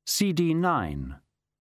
CD 9.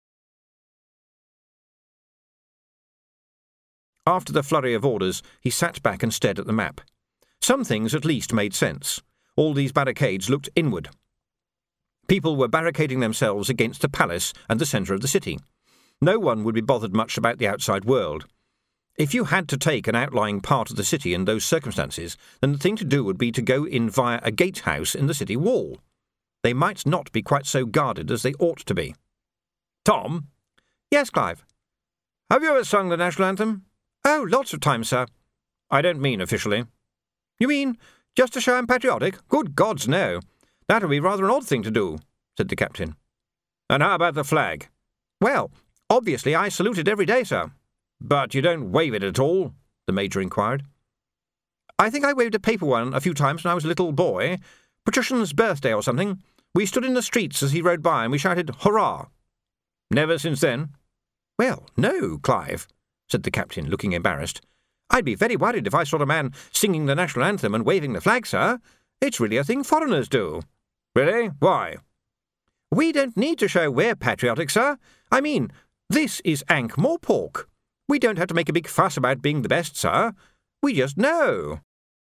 After the flurry of orders, he sat back and stared at the map. Some things at least made sense. All these barricades looked inward. People were barricading themselves against the palace and the centre of the city. No one would be bothered much about the outside world. If you had to take an outlying part of the city in those circumstances, then the thing to do would be to go in via a gatehouse in the city wall. They might not be quite so guarded as they ought to be. Tom? Yes, Clive? Have you ever sung the national anthem? Oh, lots of times, sir. I don't mean officially. You mean just to show I'm patriotic? Good gods, no. That would be rather an odd thing to do, said the captain. And how about the flag? Well, obviously I salute it every day, sir. But you don't wave it at all? The Major inquired. I think I waved a paper one a few times when I was a little boy. Patrician's birthday or something. We stood in the streets as he rode by and we shouted, hurrah! Never since then? Well, no, Clive, said the captain, looking embarrassed. I'd be very worried if I saw a man singing the national anthem and waving the flag, sir. It's really a thing foreigners do. Really? Why? We don't need to show we're patriotic, sir. I mean, this is Ankh-Morpork. We don't have to make a big fuss about being the best, sir. We just know.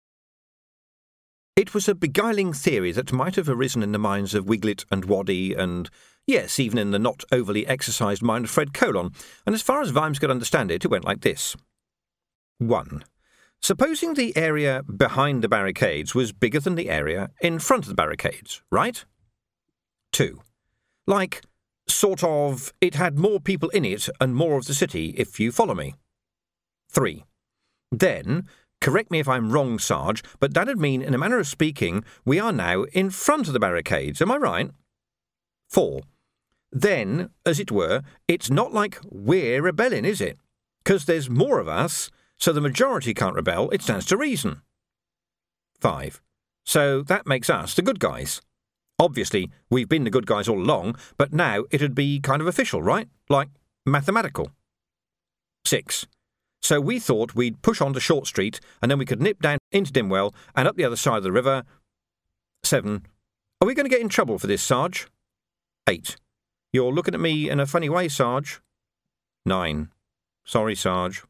It was a beguiling theory that might have arisen in the minds of Wiglet and Waddy and, yes, even in the not overly exercised mind of Fred Colon, and as far as Vimes could understand it, it went like this. 1. Supposing the area behind the barricades was bigger than the area in front of the barricades, right? 2. Like, sort of, it had more people in it and more of the city, if you follow me. 3. Then, correct me if I'm wrong, Sarge, but that'd mean, in a manner of speaking, we are now in front of the barricades, am I right? 4. Then, as it were, it's not like we're rebelling, is it? 'Cause there's more of us, so the majority can't rebel, it stands to reason. 5. So that makes us the good guys. Obviously, we've been the good guys all along, but now it'd be kind of official, right? Like mathematical. 6. So we thought we'd push on to Short Street, and then we could nip down into Dimwell and up the other side of the river. 7. Are we going to get in trouble for this, Sarge? 8. You're looking at me in a funny way, Sarge. 9. Sorry, Sarge.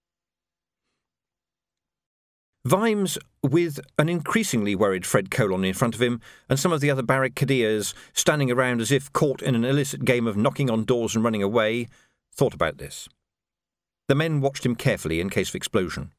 Vimes, with an increasingly worried Fred Colon in front of him, and some of the other barricadiers standing around as if caught in an illicit game of knocking on doors and running away, thought about this. The men watched him carefully in case of explosion.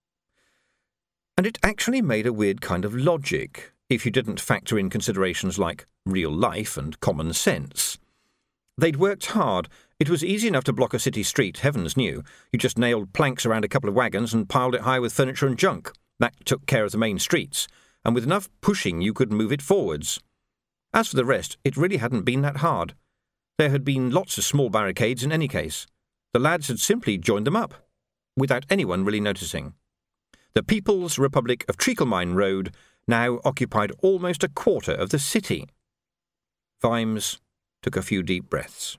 And it actually made a weird kind of logic, if you didn't factor in considerations like real life and common sense. They'd worked hard. It was easy enough to block a city street, heavens knew. You just nailed planks around a couple of wagons and piled it high with furniture and junk. That took care of the main streets, and with enough pushing you could move it forwards. As for the rest, it really hadn't been that hard. There had been lots of small barricades in any case. The lads had simply joined them up, without anyone really noticing. The People's Republic of Treaclemine Road now occupied almost a quarter of the city. Vimes took a few deep breaths.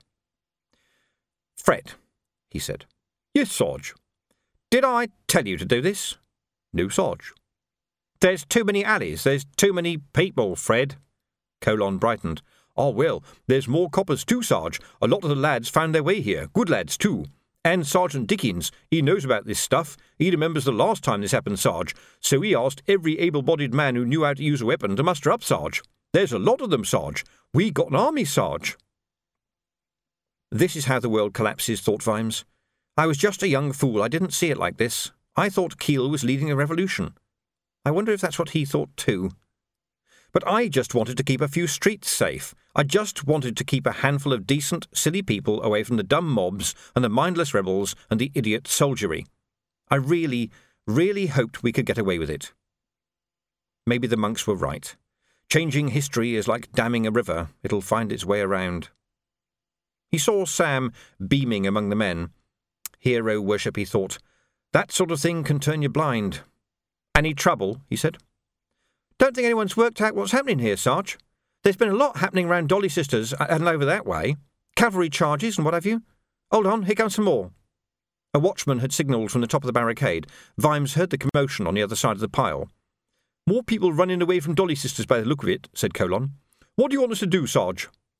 Fred, he said. Yes, Sarge. Did I tell you to do this? No, Sarge. There's too many alleys. There's too many people, Fred. Colon brightened. Oh, well, there's more coppers too, Sarge. A lot of the lads found their way here. Good lads, too. And Sergeant Dickens, he knows about this stuff. He remembers the last time this happened, Sarge. So he asked every able-bodied man who knew how to use a weapon to muster up, Sarge. There's a lot of them, Sarge. We got an army, Sarge. This is how the world collapses, thought Vimes. I was just a young fool. I didn't see it like this. I thought Kiel was leading a revolution. I wonder if that's what he thought too. But I just wanted to keep a few streets safe. I just wanted to keep a handful of decent, silly people away from the dumb mobs and the mindless rebels and the idiot soldiery. I really, really hoped we could get away with it. Maybe the monks were right. Changing history is like damming a river. It'll find its way around. He saw Sam beaming among the men. Hero worship, he thought. That sort of thing can turn you blind. Any trouble? He said. Don't think anyone's worked out what's happening here, Sarge. There's been a lot happening round Dolly Sisters and over that way. Cavalry charges and what have you. Hold on, here comes some more. A watchman had signalled from the top of the barricade. Vimes heard the commotion on the other side of the pile. More people running away from Dolly Sisters by the look of it, said Colon. What do you want us to do, Sarge?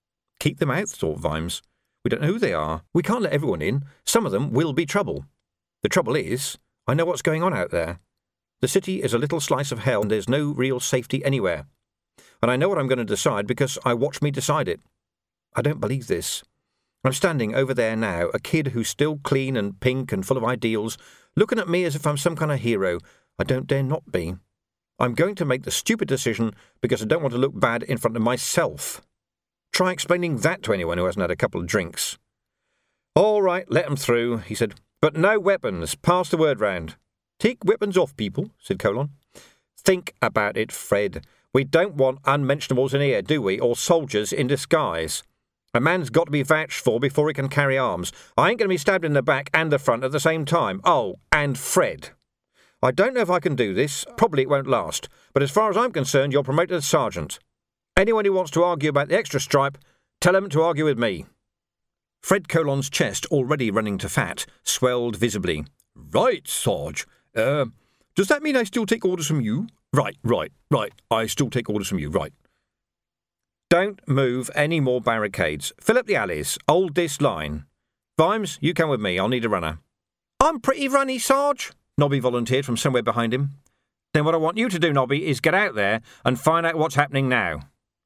keep them out, thought Vimes. We don't know who they are. We can't let everyone in. Some of them will be trouble. The trouble is, I know what's going on out there. The city is a little slice of hell and there's no real safety anywhere. And I know what I'm going to decide because I watch me decide it. I don't believe this. I'm standing over there now, a kid who's still clean and pink and full of ideals, looking at me as if I'm some kind of hero. I don't dare not be. I'm going to make the stupid decision because I don't want to look bad in front of myself. Try explaining that to anyone who hasn't had a couple of drinks. All right, let 'em through, he said. But no weapons. Pass the word round. Take weapons off, people, said Colon. Think about it, Fred. We don't want unmentionables in here, do we, or soldiers in disguise. A man's got to be vouched for before he can carry arms. I ain't going to be stabbed in the back and the front at the same time. Oh, and Fred. I don't know if I can do this. Probably it won't last. But as far as I'm concerned, you're promoted as sergeant. Anyone who wants to argue about the extra stripe, tell him to argue with me. Fred Colon's chest, already running to fat, swelled visibly. Right, Sarge. Does that mean I still take orders from you? Right. I still take orders from you, right. Don't move any more barricades. Fill up the alleys. Hold this line. Vimes, you come with me. I'll need a runner. I'm pretty runny, Sarge, Nobby volunteered from somewhere behind him. Then what I want you to do, Nobby, is get out there and find out what's happening now.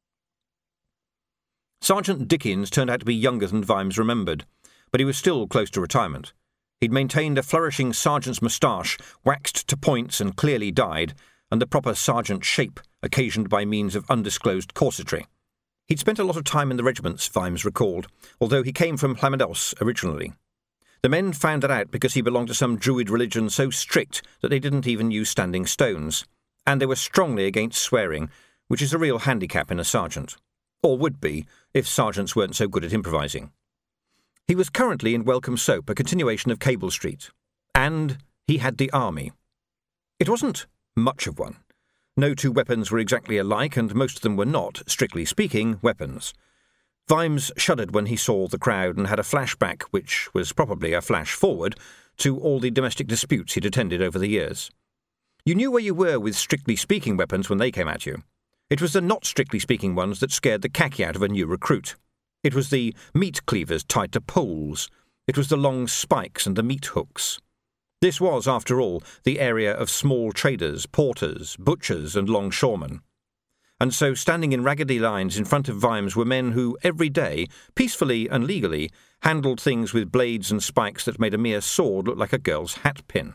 Sergeant Dickens turned out to be younger than Vimes remembered, but he was still close to retirement. He'd maintained a flourishing sergeant's moustache, waxed to points and clearly dyed, and the proper sergeant shape occasioned by means of undisclosed corsetry. He'd spent a lot of time in the regiments, Vimes recalled, although he came from Llamados originally. The men found that out because he belonged to some druid religion so strict that they didn't even use standing stones, and they were strongly against swearing, which is a real handicap in a sergeant. Or would be, if sergeants weren't so good at improvising. He was currently in Welcome Soap, a continuation of Cable Street. And he had the army. It wasn't much of one. No two weapons were exactly alike, and most of them were not, strictly speaking, weapons. Vimes shuddered when he saw the crowd and had a flashback, which was probably a flash forward, to all the domestic disputes he'd attended over the years. You knew where you were with strictly speaking weapons when they came at you. It was the not strictly speaking ones that scared the khaki out of a new recruit. It was the meat cleavers tied to poles. It was the long spikes and the meat hooks. This was, after all, the area of small traders, porters, butchers and longshoremen. And so standing in raggedy lines in front of Vimes were men who, every day, peacefully and legally, handled things with blades and spikes that made a mere sword look like a girl's hatpin.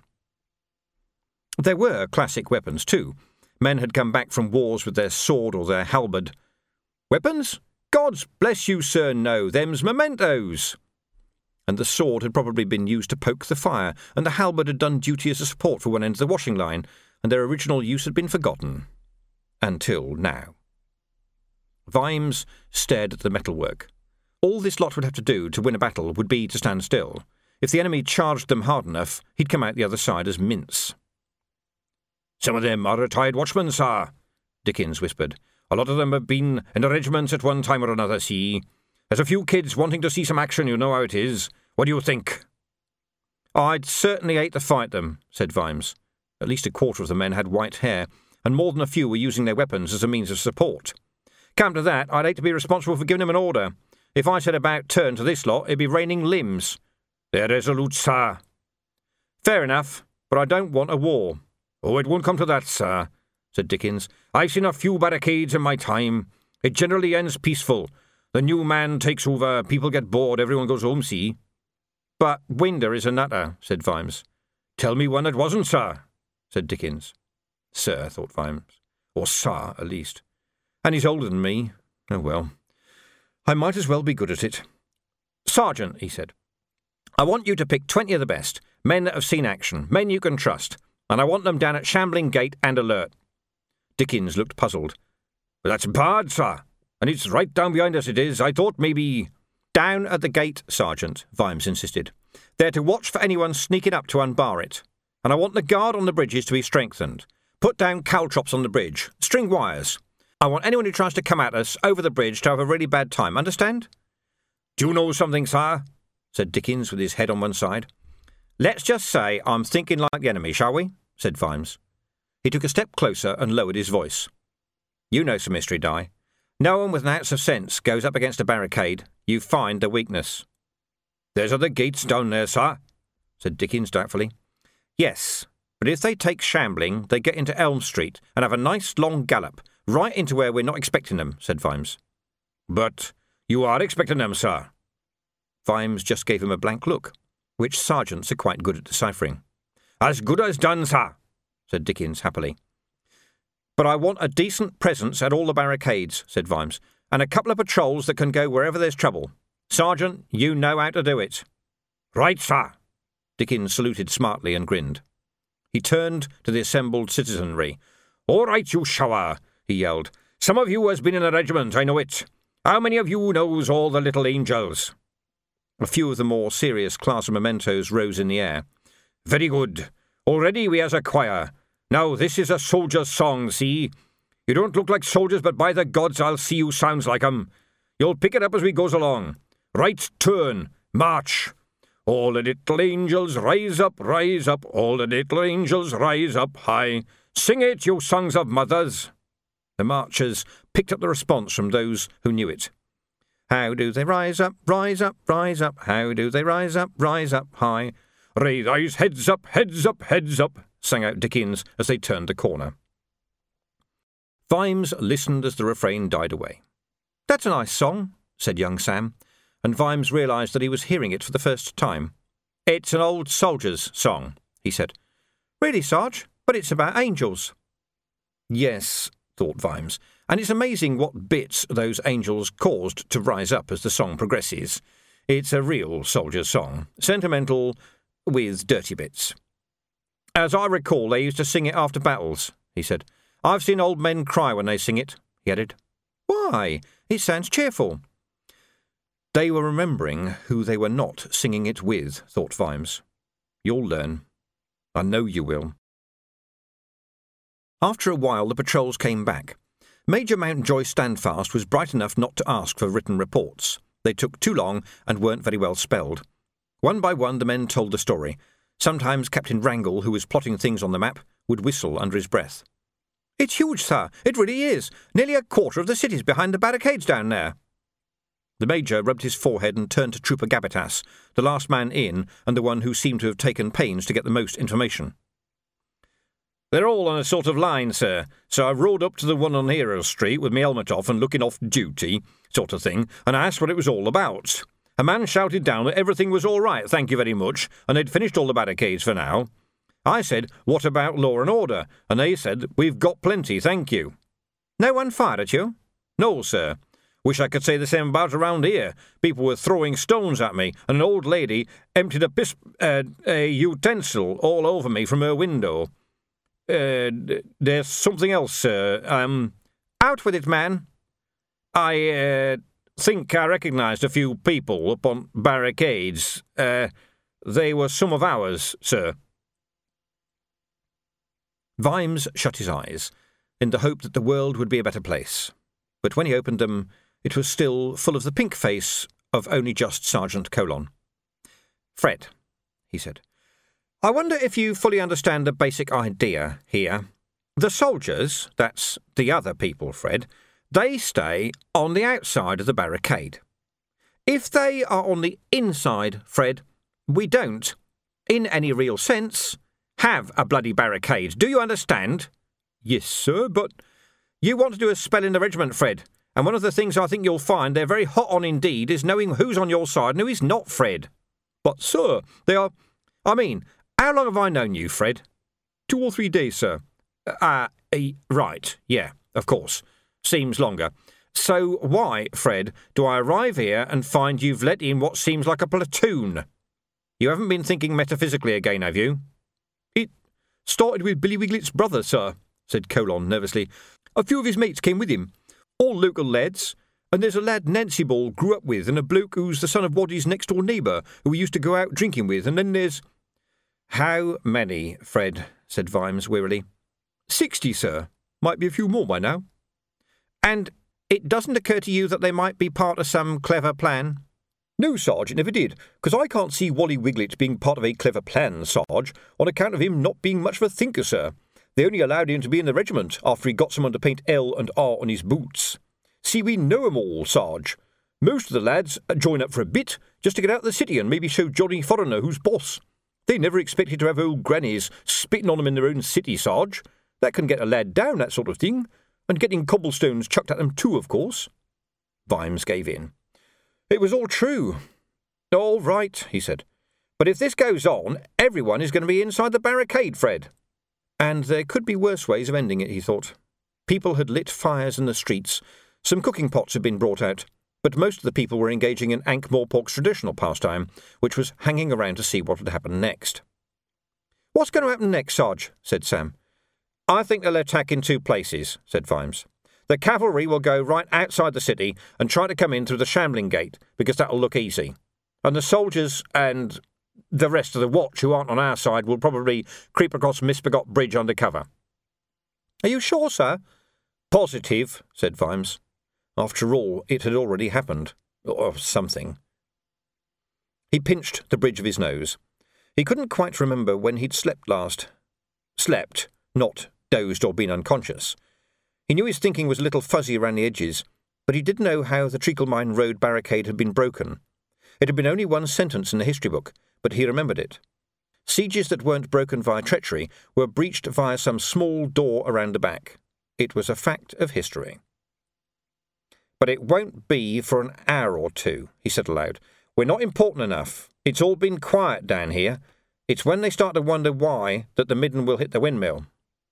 There were classic weapons, too. Men had come back from wars with their sword or their halberd. Weapons? Gods bless you, sir, no, them's mementos. And the sword had probably been used to poke the fire, and the halberd had done duty as a support for one end of the washing line, and their original use had been forgotten. Until now. Vimes stared at the metalwork. All this lot would have to do to win a battle would be to stand still. If the enemy charged them hard enough, he'd come out the other side as mince. Some of them are retired watchmen, sir, Dickens whispered. A lot of them have been in the regiments at one time or another, see. There's a few kids wanting to see some action, you know how it is. What do you think? I'd certainly hate to fight them, said Vimes. At least a quarter of the men had white hair, and more than a few were using their weapons as a means of support. Come to that, I'd hate to be responsible for giving them an order. If I said about turn to this lot, it'd be raining limbs. They're resolute, sir. Fair enough, but I don't want a war. Oh, it won't come to that, sir, said Dickens. I've seen a few barricades in my time. It generally ends peaceful. The new man takes over, people get bored, everyone goes home, see. But Winder is a nutter, said Vimes. Tell me one that wasn't, sir, said Dickens. Sir, thought Vimes. Or sir, at least. And he's older than me. Oh, well. I might as well be good at it. Sergeant, he said, I want you to pick 20 of the best, men that have seen action, men you can trust, and I want them down at Shambling Gate and alert. Dickens looked puzzled. But that's bad, sir, and it's right down behind us, it is. I thought maybe... Down at the gate, Sergeant, Vimes insisted. They're to watch for anyone sneaking up to unbar it. And I want the guard on the bridges to be strengthened. Put down caltrops on the bridge, string wires. I want anyone who tries to come at us over the bridge to have a really bad time, understand? Do you know something, sir? Said Dickens with his head on one side. Let's just say I'm thinking like the enemy, shall we? Said Vimes. He took a step closer and lowered his voice. You know some history, Di. No one with an ounce of sense goes up against a barricade. You find the weakness. There's other gates down there, sir, said Dickens doubtfully. Yes, but if they take shambling, they get into Elm Street and have a nice long gallop, right into where we're not expecting them, said Vimes. But you are expecting them, sir. Vimes just gave him a blank look, which sergeants are quite good at deciphering. As good as done, sir, said Dickens happily. But I want a decent presence at all the barricades, said Vimes, and a couple of patrols that can go wherever there's trouble. Sergeant, you know how to do it. Right, sir. Dickens saluted smartly and grinned. He turned to the assembled citizenry. All right, you shower, he yelled. Some of you has been in the regiment, I know it. How many of you knows all the little angels? A few of the more serious class of mementos rose in the air. Very good. Already we has a choir. Now this is a soldier's song, see? You don't look like soldiers, but by the gods I'll see you sounds like 'em. You'll pick it up as we goes along. Right turn, march. All the little angels rise up, all the little angels rise up high. Sing it, you sons of mothers. The marchers picked up the response from those who knew it. How do they rise up, rise up, rise up? How do they rise up high? Raise heads up, heads up, heads up, sang out Dickens as they turned the corner. Vimes listened as the refrain died away. That's a nice song, said young Sam, and Vimes realised that he was hearing it for the first time. It's an old soldier's song, he said. Really, Sarge? But it's about angels. Yes, thought Vimes, and it's amazing what bits those angels caused to rise up as the song progresses. It's a real soldier's song, sentimental with dirty bits. As I recall, they used to sing it after battles, he said. I've seen old men cry when they sing it, he added. Why? It sounds cheerful. They were remembering who they were not singing it with, thought Vimes. You'll learn. I know you will. After a while, the patrols came back. Major Mountjoy Standfast was bright enough not to ask for written reports. They took too long and weren't very well spelled. One by one, the men told the story. Sometimes Captain Wrangle, who was plotting things on the map, would whistle under his breath. It's huge, sir. It really is. Nearly a quarter of the city's behind the barricades down there. The Major rubbed his forehead and turned to Trooper Gabbitas, the last man in and the one who seemed to have taken pains to get the most information. They're all on a sort of line, sir, so I rode up to the one on Hero Street with me helmet off and looking off duty, sort of thing, and I asked what it was all about. A man shouted down that everything was all right, thank you very much, and they'd finished all the barricades for now. I said, what about law and order? And they said, we've got plenty, thank you. No one fired at you? No, sir. Wish I could say the same about around here. People were throwing stones at me, and an old lady emptied a utensil all over me from her window. There's something else, sir. Out with it, man. I think I recognised a few people up on barricades. They were some of ours, sir. Vimes shut his eyes, in the hope that the world would be a better place. But when he opened them, it was still full of the pink face of only just Sergeant Colon. Fred, he said, I wonder if you fully understand the basic idea here. The soldiers, that's the other people, Fred, they stay on the outside of the barricade. If they are on the inside, Fred, we don't, in any real sense, have a bloody barricade. Do you understand? Yes, sir, but you want to do a spell in the regiment, Fred, and one of the things I think you'll find they're very hot on indeed is knowing who's on your side and who is not, Fred. But, sir, they are... I mean, how long have I known you, Fred? 2 or 3 days, sir. Right, yeah, of course. Seems longer. So why, Fred, do I arrive here and find you've let in what seems like a platoon? You haven't been thinking metaphysically again, have you? It started with Billy Wiglet's brother, sir, said Colon nervously. A few of his mates came with him, all local lads, and there's a lad Nancy Ball grew up with and a bloke who's the son of Waddy's next-door neighbour who we used to go out drinking with, and then there's... How many, Fred? Said Vimes wearily. 60, sir. Might be a few more by now. And it doesn't occur to you that they might be part of some clever plan? No, Sarge, it never did, because I can't see Wally Wiglet being part of a clever plan, Sarge, on account of him not being much of a thinker, sir. They only allowed him to be in the regiment after he got someone to paint L and R on his boots. See, we know 'em all, Sarge. Most of the lads join up for a bit, just to get out of the city and maybe show Johnny Foreigner who's boss. They never expected to have old grannies spitting on 'em in their own city, Sarge. That can get a lad down, that sort of thing. And getting cobblestones chucked at them too, of course. Vimes gave in. It was all true. All right, he said. But if this goes on, everyone is going to be inside the barricade, Fred. And there could be worse ways of ending it, he thought. People had lit fires in the streets. Some cooking pots had been brought out. But most of the people were engaging in Ankh-Morpork's traditional pastime, which was hanging around to see what would happen next. What's going to happen next, Sarge? Said Sam. I think they'll attack in two places, said Vimes. The cavalry will go right outside the city and try to come in through the Shambling Gate, because that'll look easy. And the soldiers and the rest of the watch who aren't on our side will probably creep across Misbegot Bridge under cover. Are you sure, sir? Positive, said Vimes. After all, it had already happened. Or something. He pinched the bridge of his nose. He couldn't quite remember when he'd slept last. Slept, not dozed or been unconscious. He knew his thinking was a little fuzzy around the edges, but he didn't know how the Treacle Mine Road barricade had been broken. It had been only one sentence in the history book, but he remembered it. Sieges that weren't broken via treachery were breached via some small door around the back. It was a fact of history. But it won't be for an hour or two, he said aloud. We're not important enough. It's all been quiet down here. It's when they start to wonder why that the midden will hit the windmill.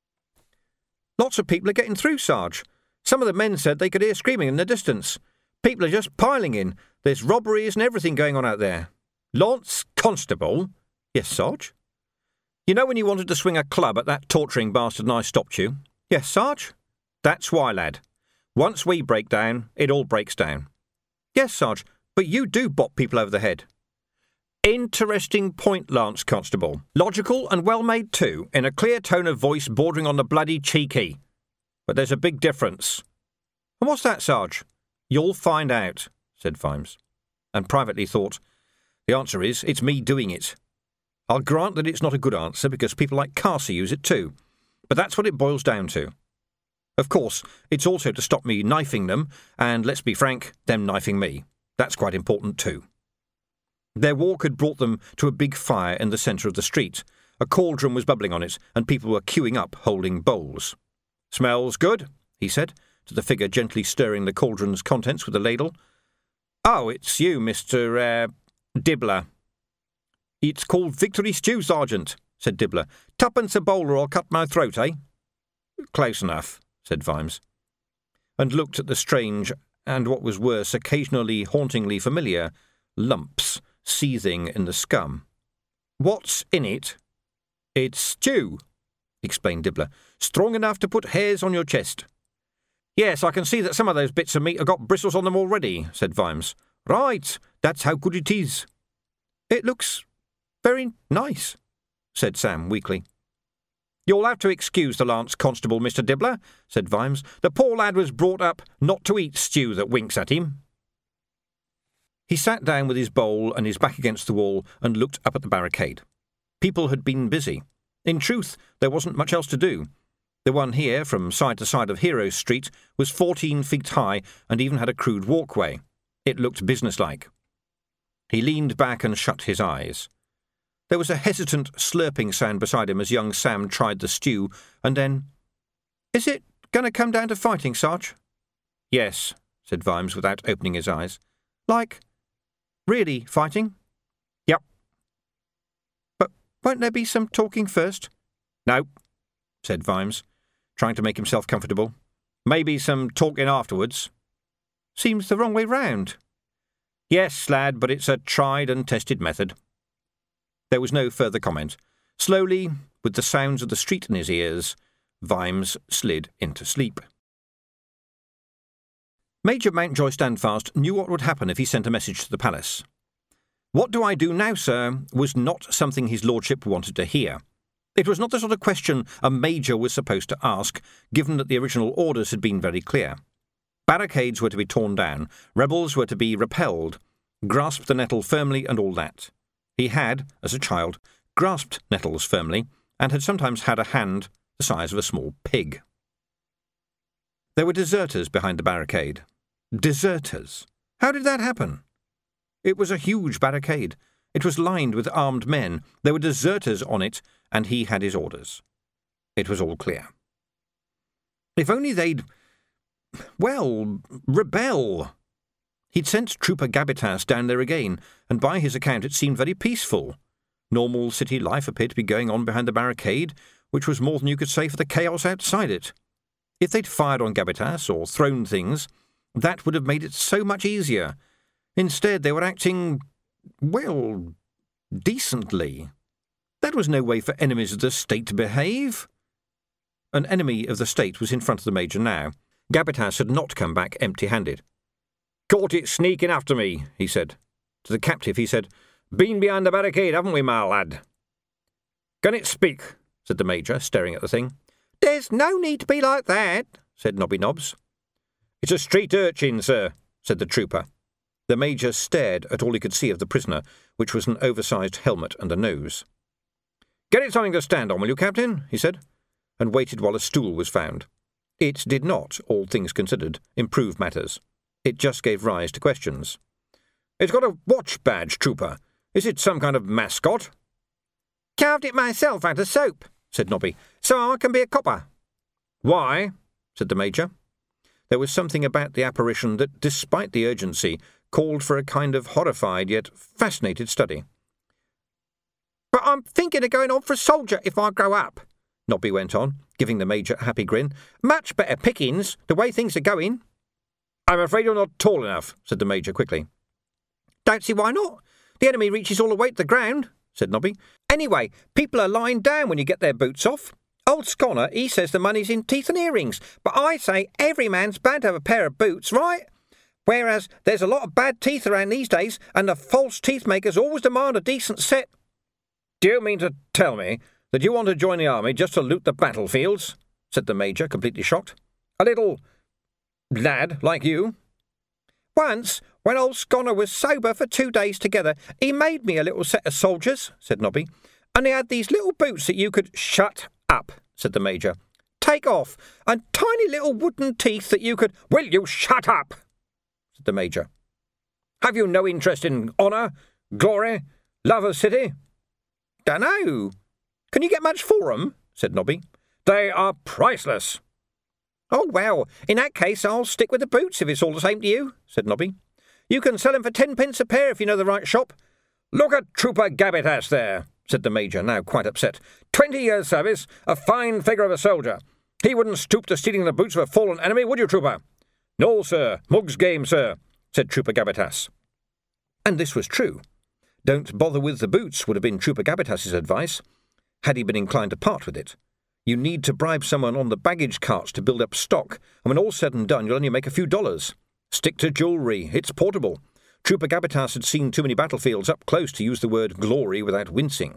Lots of people are getting through, Sarge. Some of the men said they could hear screaming in the distance. People are just piling in. There's robberies and everything going on out there. Lance Constable? Yes, Sarge? You know when you wanted to swing a club at that torturing bastard and I stopped you? Yes, Sarge? That's why, lad. Once we break down, it all breaks down. Yes, Sarge, but you do bop people over the head. Interesting point, Lance Constable. Logical and well-made too, in a clear tone of voice bordering on the bloody cheeky. But there's a big difference. And what's that, Sarge? You'll find out, said Vimes, and privately thought, the answer is, it's me doing it. I'll grant that it's not a good answer because people like Carsey use it too, but that's what it boils down to. Of course, it's also to stop me knifing them, and let's be frank, them knifing me. That's quite important too. Their walk had brought them to a big fire in the centre of the street. A cauldron was bubbling on it, and people were queuing up holding bowls. Smells good, he said, to the figure gently stirring the cauldron's contents with a ladle. Oh, it's you, Mr. Dibbler. It's called Victory Stew, Sergeant, said Dibbler. Tuppence a bowl or I'll cut my throat, eh? Close enough, said Vimes, and looked at the strange, and what was worse, occasionally hauntingly familiar, lumps seething in the scum. What's in it? It's stew, explained Dibbler. Strong enough to put hairs on your chest. Yes, I can see that some of those bits of meat have got bristles on them already, said Vimes. Right, that's how good it is. It looks very nice, said Sam weakly. You'll have to excuse the Lance Constable, Mr. Dibbler, said Vimes. The poor lad was brought up not to eat stew that winks at him. He sat down with his bowl and his back against the wall and looked up at the barricade. People had been busy. In truth, there wasn't much else to do. The one here, from side to side of Heroes Street, was 14 feet high and even had a crude walkway. It looked businesslike. He leaned back and shut his eyes. There was a hesitant slurping sound beside him as young Sam tried the stew, and then, Is it going to come down to fighting, Sarge? Yes, said Vimes without opening his eyes. Like, really fighting? Yep. But won't there be some talking first? No, said Vimes, trying to make himself comfortable. Maybe some talking afterwards. Seems the wrong way round. Yes, lad, but it's a tried and tested method. There was no further comment. Slowly, with the sounds of the street in his ears, Vimes slid into sleep. Major Mountjoy Standfast knew what would happen if he sent a message to the palace. What do I do now, sir, was not something his lordship wanted to hear. It was not the sort of question a major was supposed to ask, given that the original orders had been very clear. Barricades were to be torn down, rebels were to be repelled, grasp the nettle firmly and all that. He had, as a child, grasped nettles firmly, and had sometimes had a hand the size of a small pig. There were deserters behind the barricade. Deserters. How did that happen? It was a huge barricade. It was lined with armed men. There were deserters on it, and he had his orders. It was all clear. If only they'd, rebel. He'd sent Trooper Gabbitas down there again, and by his account it seemed very peaceful. Normal city life appeared to be going on behind the barricade, which was more than you could say for the chaos outside it. If they'd fired on Gabbitas or thrown things, that would have made it so much easier. Instead, they were acting, decently. That was no way for enemies of the state to behave. An enemy of the state was in front of the Major now. Gabbitas had not come back empty-handed. "Caught it sneaking after me," he said. To the captive he said, "Been behind the barricade, haven't we, my lad?" "Can it speak?" said the Major, staring at the thing. "There's no need to be like that," said Nobby Nobbs. "It's a street urchin, sir," said the trooper. The Major stared at all he could see of the prisoner, which was an oversized helmet and a nose. "Get it something to stand on, will you, Captain?" he said, and waited while a stool was found. It did not, all things considered, improve matters. It just gave rise to questions. "It's got a watch badge, trooper. Is it some kind of mascot?" "Carved it myself out of soap," said Nobby, "so I can be a copper." "Why?" said the Major. There was something about the apparition that, despite the urgency, called for a kind of horrified yet fascinated study. "But I'm thinking of going on for a soldier if I grow up," Nobby went on, giving the Major a happy grin. "Much better pickings, the way things are going." "I'm afraid you're not tall enough," said the Major quickly. "Don't see why not. The enemy reaches all the way to the ground," said Nobby. "Anyway, people are lying down when you get their boots off. Old Sconner, he says the money's in teeth and earrings, but I say every man's bound to have a pair of boots, right? Whereas there's a lot of bad teeth around these days, and the false teeth makers always demand a decent set." "Do you mean to tell me that you want to join the army just to loot the battlefields?" said the Major, completely shocked. "A little lad like you?" "Once, when old Sconner was sober for 2 days together, he made me a little set of soldiers," said Nobby, "and they had these little boots that you could—" "Shut up," said the Major. "Take off, and tiny little wooden teeth that you could—" "Will you shut up?" said the Major. "Have you no interest in honour, glory, love of city?" "Dunno. Can you get much for 'em?" said Nobby. "They are priceless." "Oh, well, in that case I'll stick with the boots if it's all the same to you," said Nobby. "You can sell 'em for 10 pence a pair if you know the right shop." "Look at Trooper Gabbitas there," said the Major, now quite upset. 20 years' service, a fine figure of a soldier. He wouldn't stoop to stealing the boots of a fallen enemy, would you, Trooper?" "No, sir. Mug's game, sir," said Trooper Gabbitas. And this was true. Don't bother with the boots would have been Trooper Gabbitas's advice, had he been inclined to part with it. You need to bribe someone on the baggage carts to build up stock, and when all's said and done, you'll only make a few dollars. Stick to jewellery. It's portable. Trooper Gabbitas had seen too many battlefields up close to use the word glory without wincing.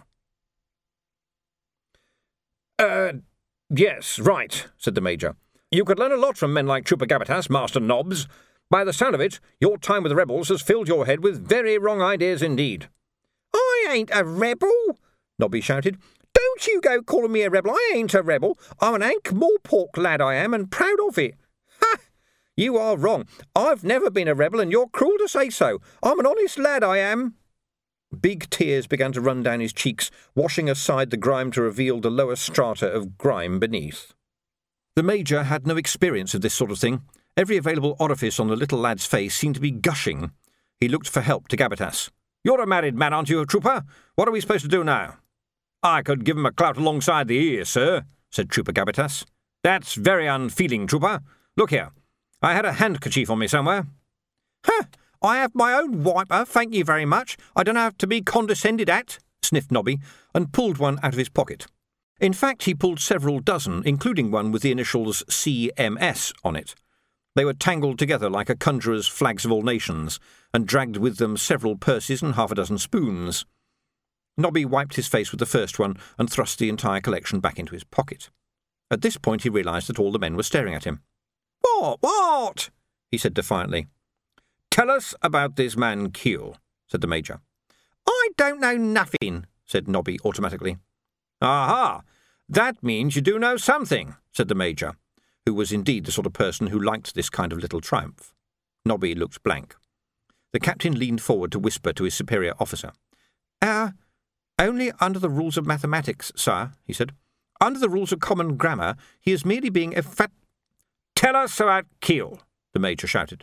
Yes, right," said the Major. "You could learn a lot from men like Trooper Gabbitas, Master Nobbs. By the sound of it, your time with the rebels has filled your head with very wrong ideas indeed." "I ain't a rebel," Nobby shouted. "Don't you go calling me a rebel. I ain't a rebel. I'm an Ankh-Morpork lad, I am, and proud of it." "Ha! You are wrong. I've never been a rebel, and you're cruel to say so. I'm an honest lad, I am." Big tears began to run down his cheeks, washing aside the grime to reveal the lower strata of grime beneath. The Major had no experience of this sort of thing. Every available orifice on the little lad's face seemed to be gushing. He looked for help to Gabbitas. "You're a married man, aren't you, Trooper? What are we supposed to do now?" "I could give him a clout alongside the ear, sir," said Trooper Gabbitas. "That's very unfeeling, Trooper. Look here. I had a handkerchief on me somewhere." "Huh! I have my own wiper, thank you very much. I don't have to be condescended at," sniffed Nobby, and pulled one out of his pocket. In fact, he pulled several dozen, including one with the initials CMS on it. They were tangled together like a conjurer's flags of all nations, and dragged with them several purses and half a dozen spoons. Nobby wiped his face with the first one and thrust the entire collection back into his pocket. At this point he realised that all the men were staring at him. What?" he said defiantly. "Tell us about this man Keel," said the Major. "I don't know nothing," said Nobby automatically. "Aha! That means you do know something," said the Major, who was indeed the sort of person who liked this kind of little triumph. Nobby looked blank. The captain leaned forward to whisper to his superior officer. Only under the rules of mathematics, sir, he said. Under the rules of common grammar, he is merely being Tell us about Kiel, the Major shouted.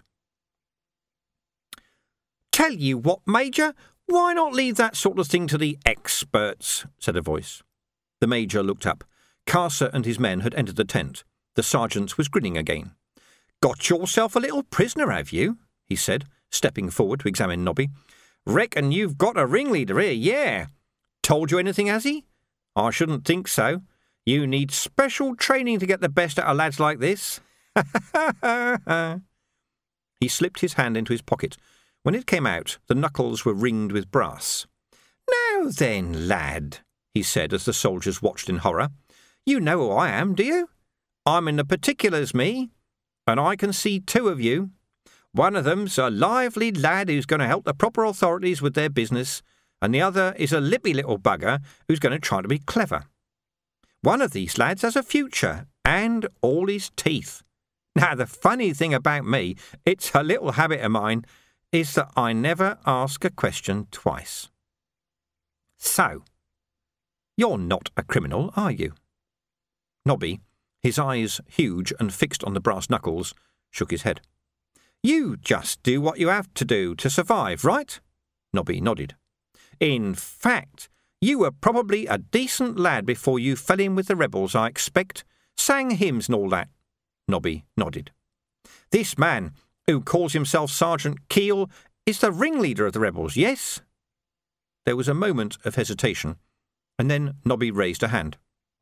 Tell you what, Major, why not leave that sort of thing to the experts, said a voice. The Major looked up. Carcer and his men had entered the tent. The sergeant was grinning again. Got yourself a little prisoner, have you? He said, stepping forward to examine Nobby. Reckon you've got a ringleader here, yeah. Told you anything, has he? I shouldn't think so. You need special training to get the best out of lads like this. He slipped his hand into his pocket. When it came out, the knuckles were ringed with brass. Now then, lad, he said as the soldiers watched in horror. You know who I am, do you? I'm in the particulars, me, and I can see two of you. One of them's a lively lad who's going to help the proper authorities with their business, and the other is a lippy little bugger who's going to try to be clever. One of these lads has a future, and all his teeth. Now, the funny thing about me, it's a little habit of mine, is that I never ask a question twice. So, you're not a criminal, are you? Nobby, his eyes huge and fixed on the brass knuckles, shook his head. You just do what you have to do to survive, right? Nobby nodded. In fact, you were probably a decent lad before you fell in with the rebels, I expect. Sang hymns and all that. Nobby nodded. This man, who calls himself Sergeant Kiel, is the ringleader of the rebels, yes? There was a moment of hesitation, and then Nobby raised a hand.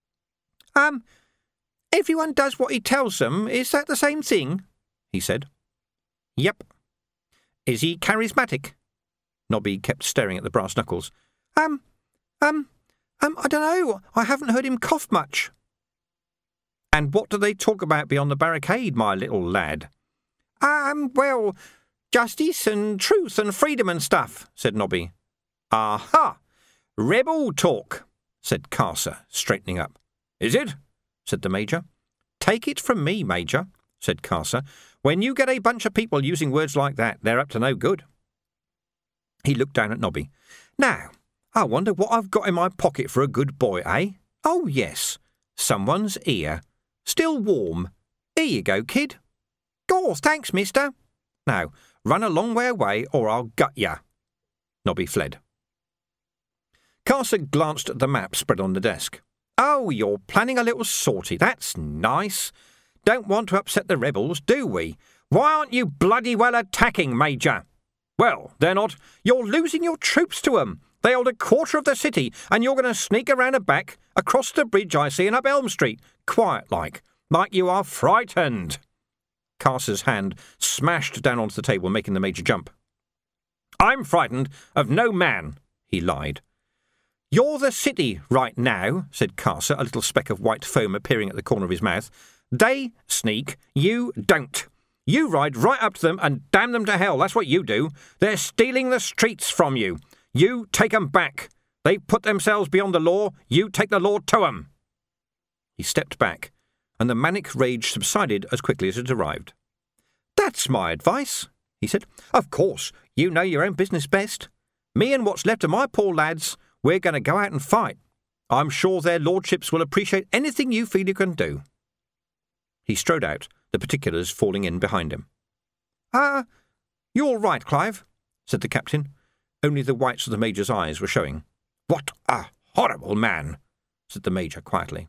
Everyone does what he tells them. Is that the same thing? He said. Yep. Is he charismatic? Nobby kept staring at the brass knuckles. I don't know. I haven't heard him cough much. And what do they talk about beyond the barricade, my little lad? Well, justice and truth and freedom and stuff, said Nobby. Aha! Rebel talk, said Carcer, straightening up. Is it? Said the Major. Take it from me, Major, said Carcer. When you get a bunch of people using words like that, they're up to no good. He looked down at Nobby. Now, I wonder what I've got in my pocket for a good boy, eh? Oh, yes, someone's ear. Still warm. Here you go, kid. Gaw, thanks, mister. Now, run a long way away or I'll gut ya. Nobby fled. Carcer glanced at the map spread on the desk. Oh, you're planning a little sortie. That's nice. Don't want to upset the rebels, do we? Why aren't you bloody well attacking, Major? Well, they're not. You're losing your troops to 'em. They hold a quarter of the city, and you're going to sneak around the back, across the bridge I see, and up Elm Street, quiet-like you are frightened. Carcer's hand smashed down onto the table, making the Major jump. I'm frightened of no man, he lied. You're the city right now, said Carcer, a little speck of white foam appearing at the corner of his mouth. They sneak, you don't. You ride right up to them and damn them to hell, that's what you do. They're stealing the streets from you. You take 'em back. They've put themselves beyond the law, you take the law to 'em. He stepped back, and the manic rage subsided as quickly as it arrived. That's my advice, he said. Of course, you know your own business best. Me and what's left of my poor lads, we're going to go out and fight. I'm sure their lordships will appreciate anything you feel you can do. He strode out, the particulars falling in behind him. You're all right, Clive, said the captain. Only the whites of the Major's eyes were showing. What a horrible man, said the Major quietly.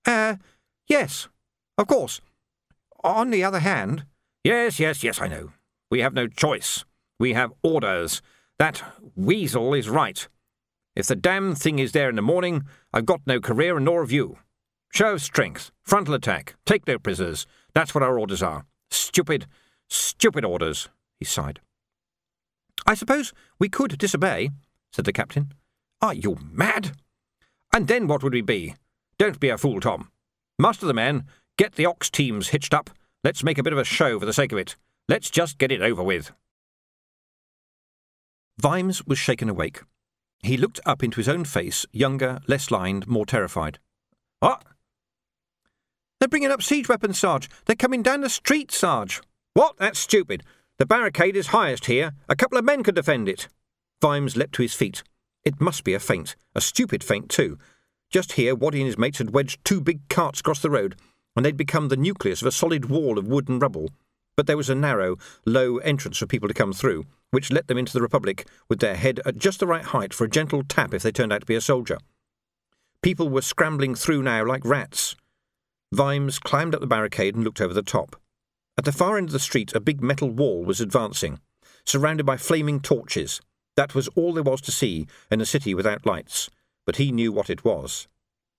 Yes, of course. On the other hand... Yes, I know. We have no choice. We have orders. That weasel is right. If the damn thing is there in the morning, I've got no career and nor have you. Show of strength, frontal attack, take no prisoners. That's what our orders are. Stupid orders, he sighed. I suppose we could disobey, said the captain. Are you mad? And then what would we be? Don't be a fool, Tom. Muster the men, get the ox teams hitched up. Let's make a bit of a show for the sake of it. Let's just get it over with. Vimes was shaken awake. He looked up into his own face, younger, less lined, more terrified. What? They're bringing up siege weapons, Sarge. They're coming down the street, Sarge. What? That's stupid. The barricade is highest here. A couple of men could defend it. Vimes leapt to his feet. It must be a feint, a stupid feint too. Just here, Waddy and his mates had wedged 2 big carts across the road, and they'd become the nucleus of a solid wall of wood and rubble. But there was a narrow, low entrance for people to come through, which let them into the Republic with their head at just the right height for a gentle tap if they turned out to be a soldier. People were scrambling through now like rats. Vimes climbed up the barricade and looked over the top. At the far end of the street, a big metal wall was advancing, surrounded by flaming torches. That was all there was to see in a city without lights, but he knew what it was.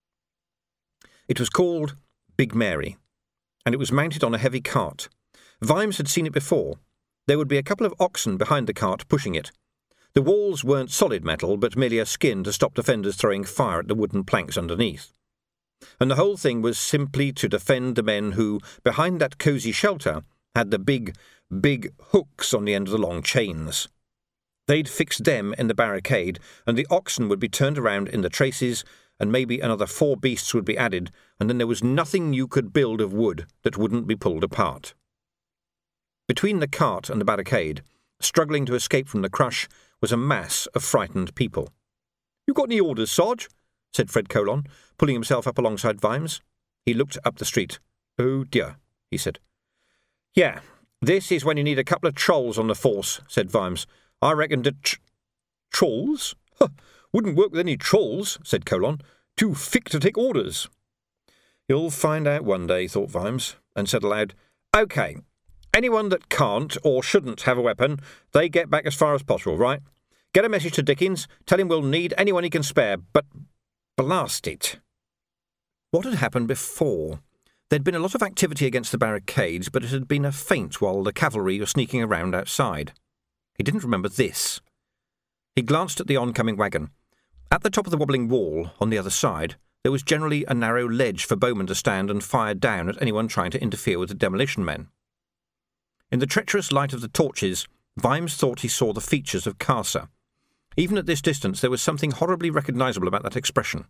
It was called Big Mary, and it was mounted on a heavy cart. Vimes had seen it before. There would be a couple of oxen behind the cart pushing it. The walls weren't solid metal, but merely a skin to stop defenders throwing fire at the wooden planks underneath. And the whole thing was simply to defend the men who, behind that cosy shelter, had the big hooks on the end of the long chains. They'd fix them in the barricade, and the oxen would be turned around in the traces, and maybe another 4 beasts would be added, and then there was nothing you could build of wood that wouldn't be pulled apart. Between the cart and the barricade, struggling to escape from the crush, was a mass of frightened people. "You got any orders, Sarge?" said Fred Colon, pulling himself up alongside Vimes. He looked up the street. "Oh dear," he said. "Yeah, this is when you need a couple of trolls on the force," said Vimes. "I reckon the trolls? Huh, wouldn't work with any trolls," said Colon. "Too thick to take orders." "You'll find out one day," thought Vimes, and said aloud, "OK, anyone that can't or shouldn't have a weapon, they get back as far as possible, right? Get a message to Dickens, tell him we'll need anyone he can spare, but blast it." What had happened before? There'd been a lot of activity against the barricades, but it had been a feint while the cavalry were sneaking around outside. He didn't remember this. He glanced at the oncoming wagon. At the top of the wobbling wall, on the other side, there was generally a narrow ledge for bowmen to stand and fire down at anyone trying to interfere with the demolition men. In the treacherous light of the torches, Vimes thought he saw the features of Carcer. Even at this distance, there was something horribly recognisable about that expression.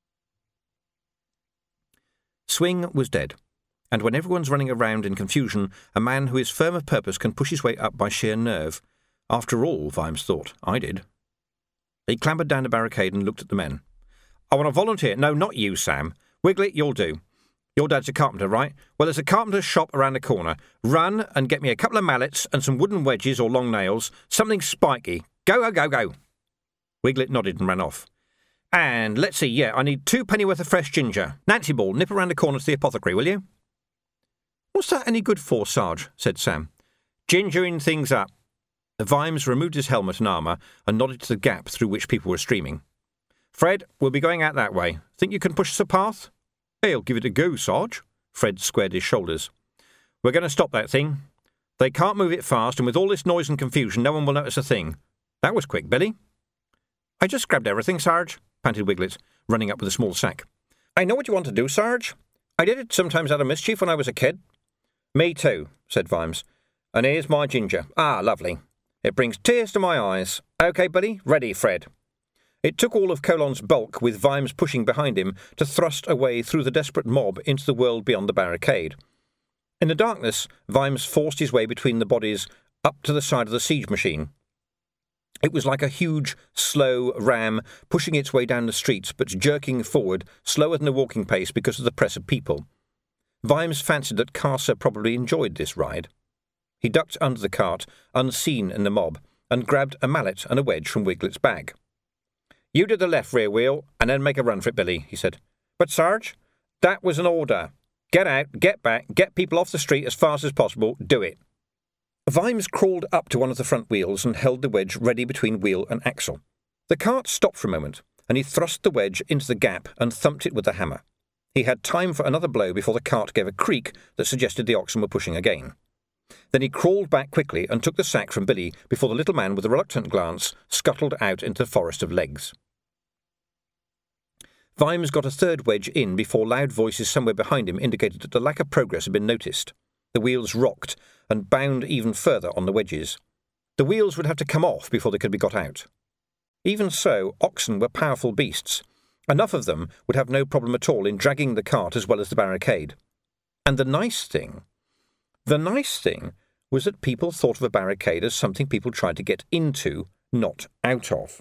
Swing was dead, and when everyone's running around in confusion, a man who is firm of purpose can push his way up by sheer nerve. After all, Vimes thought, I did. He clambered down the barricade and looked at the men. "I want to volunteer." "No, not you, Sam. Wiglet, you'll do. Your dad's a carpenter, right? Well, there's a carpenter's shop around the corner. Run and get me a couple of mallets and some wooden wedges or long nails, something spiky. Go, go, go, go." Wiglet nodded and ran off. "And let's see, yeah, I need 2 pennyworth of fresh ginger. Nancy Ball, nip around the corner to the apothecary, will you?" "What's that any good for, Sarge?" said Sam. "Gingering things up." Vimes removed his helmet and armour and nodded to the gap through which people were streaming. "Fred, we'll be going out that way. Think you can push us a path?" "Hey, I'll give it a go, Sarge." Fred squared his shoulders. "We're going to stop that thing. They can't move it fast, and with all this noise and confusion, no one will notice a thing. That was quick, Billy." "I just grabbed everything, Sarge," panted Wiglet, running up with a small sack. "I know what you want to do, Sarge. I did it sometimes out of mischief when I was a kid." "Me too," said Vimes. "And here's my ginger. Ah, lovely. It brings tears to my eyes. OK, Billy, ready, Fred." It took all of Colon's bulk, with Vimes pushing behind him, to thrust a way through the desperate mob into the world beyond the barricade. In the darkness, Vimes forced his way between the bodies up to the side of the siege machine. It was like a huge, slow ram pushing its way down the streets, but jerking forward, slower than a walking pace because of the press of people. Vimes fancied that Carcer probably enjoyed this ride. He ducked under the cart, unseen in the mob, and grabbed a mallet and a wedge from Wiglet's bag. "You did the left rear wheel, and then make a run for it, Billy," he said. "But, Sarge, that was an order. Get out, get back, get people off the street as fast as possible. Do it." Vimes crawled up to one of the front wheels and held the wedge ready between wheel and axle. The cart stopped for a moment, and he thrust the wedge into the gap and thumped it with the hammer. He had time for another blow before the cart gave a creak that suggested the oxen were pushing again. Then he crawled back quickly and took the sack from Billy before the little man with a reluctant glance scuttled out into the forest of legs. Vimes got a third wedge in before loud voices somewhere behind him indicated that the lack of progress had been noticed. The wheels rocked and bound even further on the wedges. The wheels would have to come off before they could be got out. Even so, oxen were powerful beasts. Enough of them would have no problem at all in dragging the cart as well as the barricade. And the nice thing was that people thought of a barricade as something people tried to get into, not out of.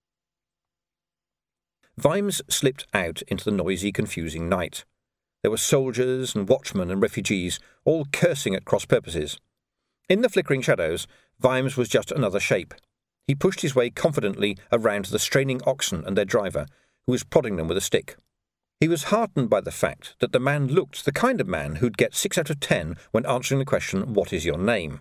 Vimes slipped out into the noisy, confusing night. There were soldiers and watchmen and refugees, all cursing at cross purposes. In the flickering shadows, Vimes was just another shape. He pushed his way confidently around to the straining oxen and their driver, who was prodding them with a stick. He was heartened by the fact that the man looked the kind of man who'd get 6 out of 10 when answering the question, "What is your name?"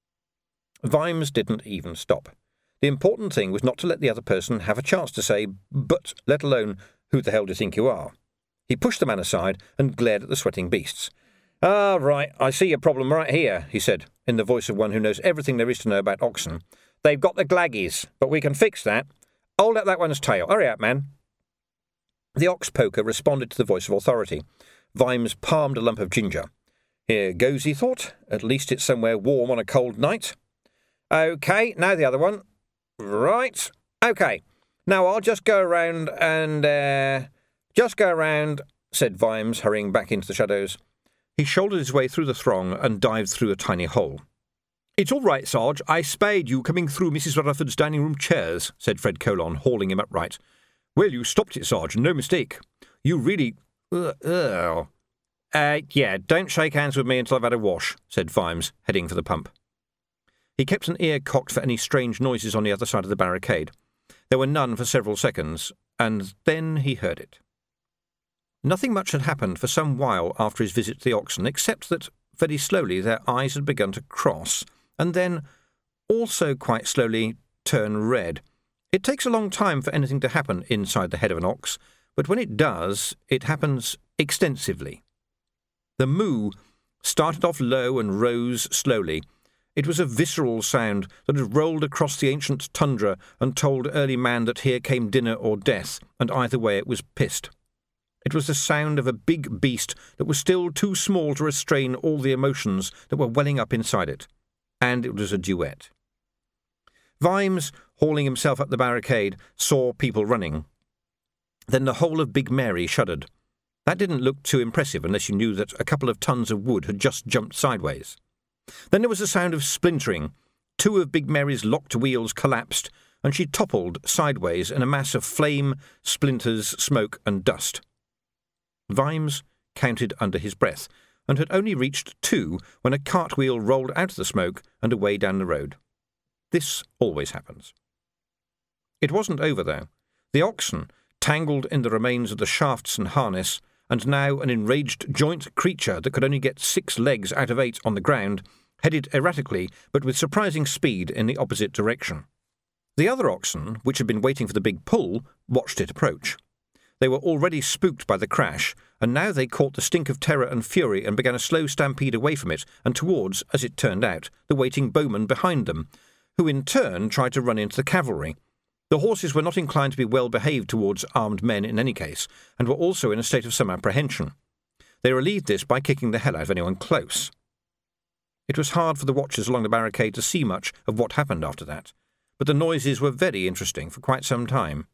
Vimes didn't even stop. The important thing was not to let the other person have a chance to say, "but," let alone, "who the hell do you think you are?" He pushed the man aside and glared at the sweating beasts. "Ah, right, I see your problem right here," he said, in the voice of one who knows everything there is to know about oxen. "They've got the glaggies, but we can fix that. Hold up that one's tail. Hurry up, man." The ox poker responded to the voice of authority. Vimes palmed a lump of ginger. "Here goes," he thought. "At least it's somewhere warm on a cold night." "OK, now the other one. Right. OK. Now I'll just go around and, just go around," said Vimes, hurrying back into the shadows. He shouldered his way through the throng and dived through a tiny hole. "It's all right, Sarge. I spied you coming through Mrs. Rutherford's dining-room chairs," said Fred Colon, hauling him upright. "Well, you stopped it, Sarge, no mistake. You really... Yeah, don't shake hands with me until I've had a wash," said Vimes, heading for the pump. He kept an ear cocked for any strange noises on the other side of the barricade. There were none for several seconds, and then he heard it. Nothing much had happened for some while after his visit to the oxen, except that, very slowly, their eyes had begun to cross, and then, also quite slowly, turn red. It takes a long time for anything to happen inside the head of an ox, but when it does, it happens extensively. The moo started off low and rose slowly. It was a visceral sound that had rolled across the ancient tundra and told early man that here came dinner or death, and either way it was pissed. It was the sound of a big beast that was still too small to restrain all the emotions that were welling up inside it. And it was a duet. Vimes, hauling himself up the barricade, saw people running. Then the whole of Big Mary shuddered. That didn't look too impressive unless you knew that a couple of tons of wood had just jumped sideways. Then there was a sound of splintering. 2 of Big Mary's locked wheels collapsed, and she toppled sideways in a mass of flame, splinters, smoke, and dust. Vimes counted under his breath, and had only reached 2 when a cartwheel rolled out of the smoke and away down the road. This always happens. It wasn't over, though. The oxen, tangled in the remains of the shafts and harness, and now an enraged joint creature that could only get 6 legs out of 8 on the ground, headed erratically but with surprising speed in the opposite direction. The other oxen, which had been waiting for the big pull, watched it approach. They were already spooked by the crash, and now they caught the stink of terror and fury and began a slow stampede away from it and towards, as it turned out, the waiting bowmen behind them, who in turn tried to run into the cavalry. The horses were not inclined to be well behaved towards armed men in any case, and were also in a state of some apprehension. They relieved this by kicking the hell out of anyone close. It was hard for the watchers along the barricade to see much of what happened after that, but the noises were very interesting for quite some time.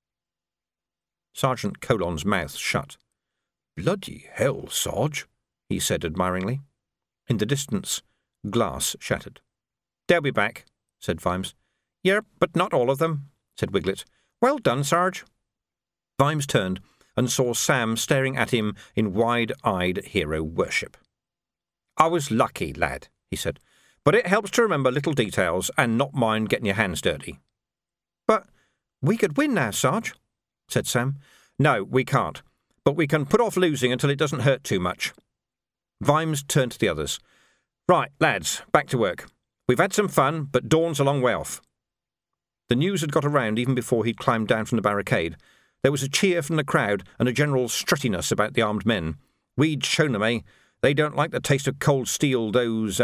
Sergeant Colon's mouth shut. "Bloody hell, Sarge," he said admiringly. In the distance, glass shattered. "They'll be back," said Vimes. "Yep, but not all of them," said Wiglet. "Well done, Sarge." Vimes turned and saw Sam staring at him in wide-eyed hero worship. "I was lucky, lad," he said, "but it helps to remember little details and not mind getting your hands dirty." "But we could win now, Sarge," said Sam. "No, we can't, but we can put off losing until it doesn't hurt too much." Vimes turned to the others. "Right, lads, back to work. We've had some fun, but dawn's a long way off." The news had got around even before he'd climbed down from the barricade. There was a cheer from the crowd and a general struttiness about the armed men. "We'd shown them, eh? They don't like the taste of cold steel, those,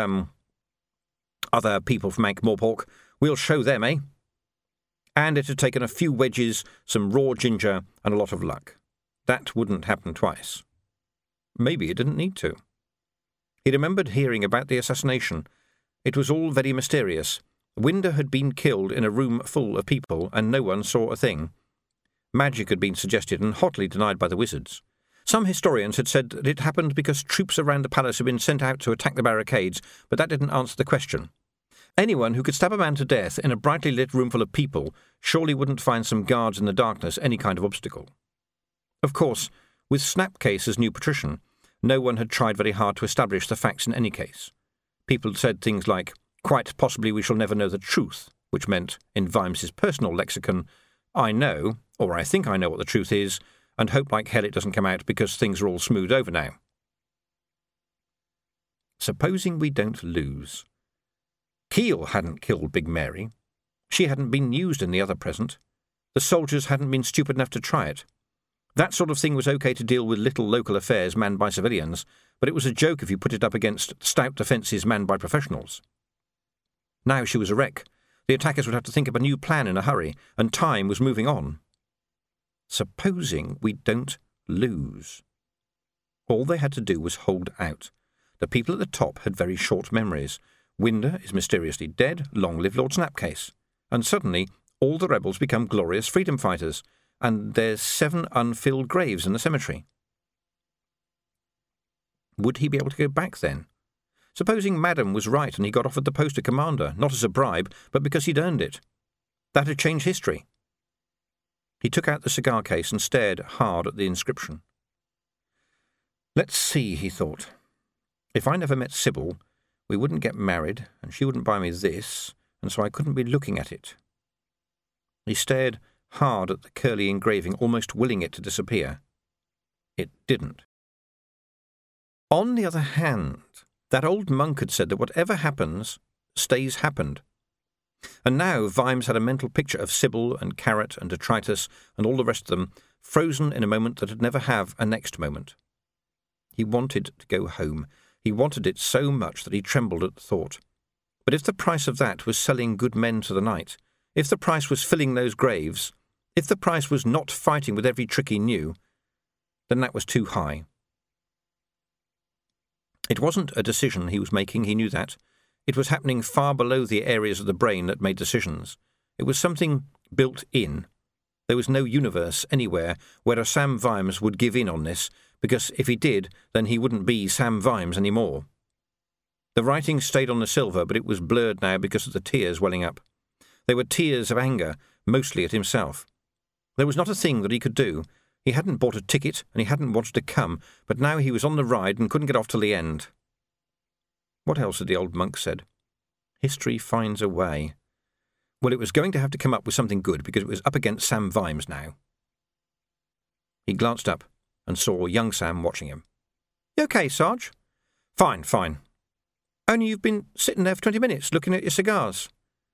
other people from Ankh-Morpork. We'll show them, eh?" And it had taken a few wedges, some raw ginger, and a lot of luck. That wouldn't happen twice. Maybe it didn't need to. He remembered hearing about the assassination. It was all very mysterious. Winder had been killed in a room full of people, and no one saw a thing. Magic had been suggested and hotly denied by the wizards. Some historians had said that it happened because troops around the palace had been sent out to attack the barricades, but that didn't answer the question. Anyone who could stab a man to death in a brightly lit room full of people surely wouldn't find some guards in the darkness any kind of obstacle. Of course, with Snapcase as new patrician, no one had tried very hard to establish the facts in any case. People said things like, "Quite possibly we shall never know the truth," which meant, in Vimes's personal lexicon, "I know, or I think I know what the truth is, and hope like hell it doesn't come out because things are all smoothed over now." Supposing we don't lose. Keel hadn't killed Big Mary. She hadn't been used in the other present. The soldiers hadn't been stupid enough to try it. That sort of thing was okay to deal with little local affairs manned by civilians, but it was a joke if you put it up against stout defences manned by professionals. Now she was a wreck. The attackers would have to think up a new plan in a hurry, and time was moving on. Supposing we don't lose. All they had to do was hold out. The people at the top had very short memories. Winder is mysteriously dead, long live Lord Snapcase. And suddenly, all the rebels become glorious freedom fighters, and there's 7 unfilled graves in the cemetery. Would he be able to go back then? Supposing Madam was right and he got offered the post of commander, not as a bribe, but because he'd earned it. That had changed history. He took out the cigar case and stared hard at the inscription. Let's see, he thought. If I never met Sybil, we wouldn't get married, and she wouldn't buy me this, and so I couldn't be looking at it. He stared hard at the curly engraving, almost willing it to disappear. It didn't. On the other hand, that old monk had said that whatever happens stays happened. And now Vimes had a mental picture of Sybil and Carrot and Detritus and all the rest of them frozen in a moment that would never have a next moment. He wanted to go home. He wanted it so much that he trembled at the thought. But if the price of that was selling good men to the night, if the price was filling those graves, if the price was not fighting with every trick he knew, then that was too high. It wasn't a decision he was making, he knew that. It was happening far below the areas of the brain that made decisions. It was something built in. There was no universe anywhere where a Sam Vimes would give in on this, because if he did, then he wouldn't be Sam Vimes anymore. The writing stayed on the silver, but it was blurred now because of the tears welling up. They were tears of anger, mostly at himself. There was not a thing that he could do. He hadn't bought a ticket, and he hadn't wanted to come, but now he was on the ride and couldn't get off till the end. What else had the old monk said? History finds a way. Well, it was going to have to come up with something good, because it was up against Sam Vimes now. He glanced up and saw young Sam watching him. "You okay, Sarge?" "Fine, fine. Only you've been sitting there for 20 minutes looking at your cigars."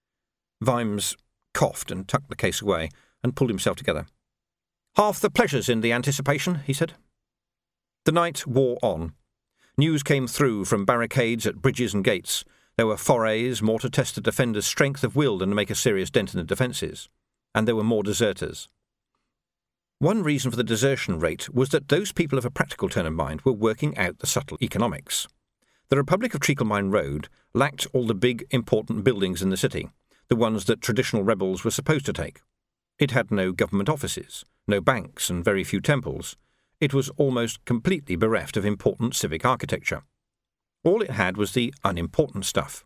Vimes coughed and tucked the case away and pulled himself together. "Half the pleasure's in the anticipation," he said. The night wore on. News came through from barricades at bridges and gates. There were forays, more to test the defenders' strength of will than to make a serious dent in the defences. And there were more deserters. One reason for the desertion rate was that those people of a practical turn of mind were working out the subtle economics. The Republic of Treacle-Mine Road lacked all the big, important buildings in the city, the ones that traditional rebels were supposed to take. It had no government offices, no banks, and very few temples. It was almost completely bereft of important civic architecture. All it had was the unimportant stuff.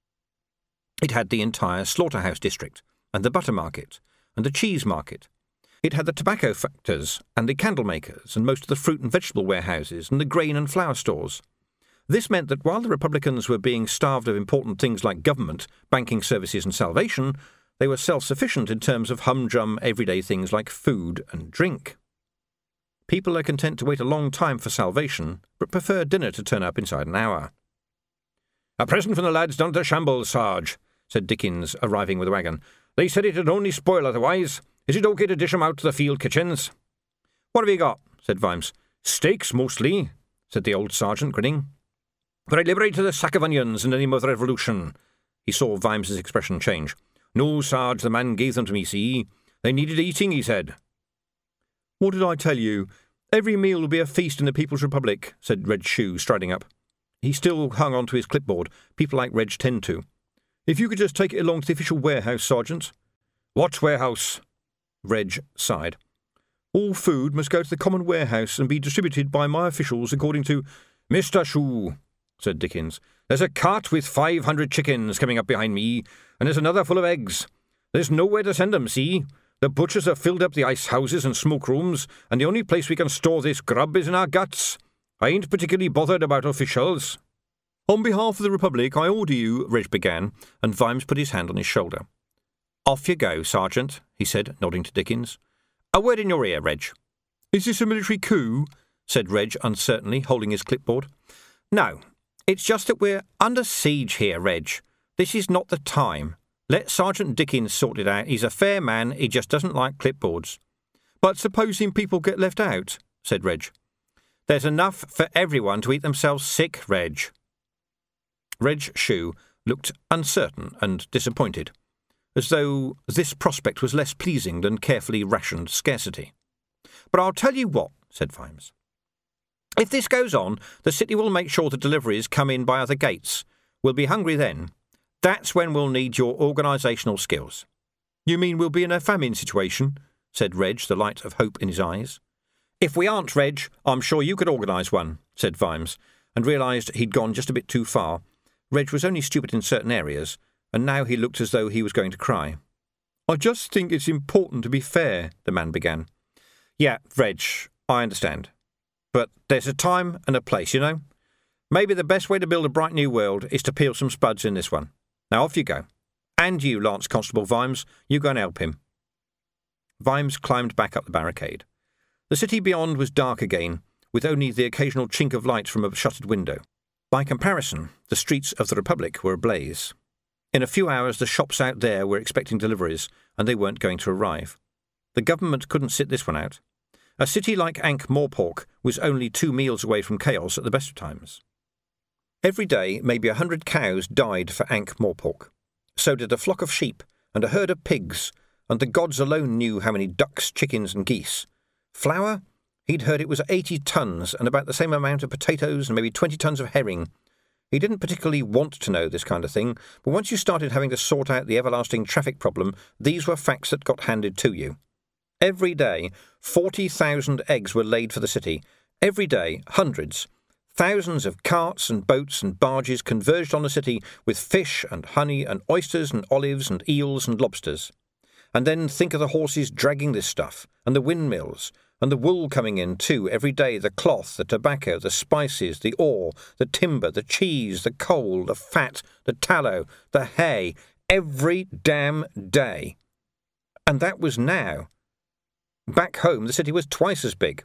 It had the entire slaughterhouse district, and the butter market, and the cheese market. It had the tobacco factors, and the candle makers, and most of the fruit and vegetable warehouses, and the grain and flour stores. This meant that while the Republicans were being starved of important things like government, banking services, and salvation, they were self-sufficient in terms of humdrum everyday things like food and drink. People are content to wait a long time for salvation, but prefer dinner to turn up inside an hour. "A present from the lads down at the Shambles, Sarge," said Dickens, arriving with a wagon. "They said it'd only spoil otherwise. Is it okay to dish 'em out to the field kitchens?" "What have you got?" said Vimes. "Steaks, mostly," said the old sergeant, grinning. "But I liberated a sack of onions in the name of the Revolution." He saw Vimes's expression change. "No, Sarge, the man gave them to me, see? They needed eating, he said." "What did I tell you? Every meal will be a feast in the People's Republic," said Red Shoe, striding up. He still hung on to his clipboard. People like Reg tend to. "If you could just take it along to the official warehouse, Sergeant." "What warehouse?" Reg sighed. All food must go to the common warehouse and be distributed by my officials according to—" "Mr. Shue," said Dickens, "there's a cart with 500 chickens coming up behind me, and there's another full of eggs. There's nowhere to send 'em, see? The butchers have filled up the ice houses and smoke rooms, and the only place we can store this grub is in our guts. I ain't particularly bothered about officials." "On behalf of the Republic, I order you," Reg began, and Vimes put his hand on his shoulder. "Off you go, Sergeant," he said, nodding to Dickens. "A word in your ear, Reg." "Is this a military coup?" said Reg uncertainly, holding his clipboard. "No, it's just that we're under siege here, Reg. This is not the time. Let Sergeant Dickens sort it out. He's a fair man, he just doesn't like clipboards." "But supposing people get left out?" said Reg. "There's enough for everyone to eat themselves sick, Reg." Reg Shue looked uncertain and disappointed, as though this prospect was less pleasing than carefully rationed scarcity. "But I'll tell you what," said Vimes. "If this goes on, the city will make sure the deliveries come in by other gates. We'll be hungry then. That's when we'll need your organisational skills." "You mean we'll be in a famine situation?" said Reg, the light of hope in his eyes. "If we aren't, Reg, I'm sure you could organise one," said Vimes, and realised he'd gone just a bit too far. Reg was only stupid in certain areas, and now he looked as though he was going to cry. "I just think it's important to be fair," the man began. "Yeah, Reg, I understand. But there's a time and a place, you know. Maybe the best way to build a bright new world is to peel some spuds in this one. Now off you go. And you, Lance Constable Vimes, you go and help him." Vimes climbed back up the barricade. The city beyond was dark again, with only the occasional chink of light from a shuttered window. By comparison, the streets of the Republic were ablaze. In a few hours the shops out there were expecting deliveries, and they weren't going to arrive. The government couldn't sit this one out. A city like Ankh-Morpork was only 2 meals away from chaos at the best of times. Every day, maybe 100 cows died for Ankh-Morpork. So did a flock of sheep and a herd of pigs, and the gods alone knew how many ducks, chickens and geese. Flour? He'd heard it was 80 tons, and about the same amount of potatoes and maybe 20 tons of herring. He didn't particularly want to know this kind of thing, but once you started having to sort out the everlasting traffic problem, these were facts that got handed to you. Every day, 40,000 eggs were laid for the city. Every day, hundreds. Thousands of carts and boats and barges converged on the city with fish and honey and oysters and olives and eels and lobsters. And then think of the horses dragging this stuff, and the windmills, and the wool coming in too every day, the cloth, the tobacco, the spices, the ore, the timber, the cheese, the coal, the fat, the tallow, the hay, every damn day. And that was now. Back home the city was twice as big.